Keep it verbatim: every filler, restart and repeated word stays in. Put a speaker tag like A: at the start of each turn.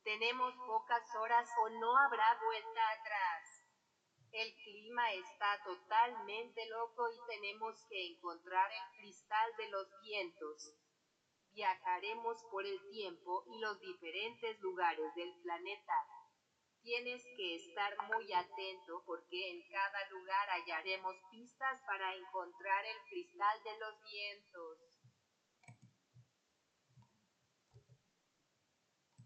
A: Tenemos pocas horas o no habrá vuelta atrás. El clima está totalmente loco y tenemos que encontrar el cristal de los vientos. Viajaremos por el tiempo y los diferentes lugares del planeta. Tienes que estar muy atento porque en cada lugar hallaremos pistas para encontrar el cristal de los vientos.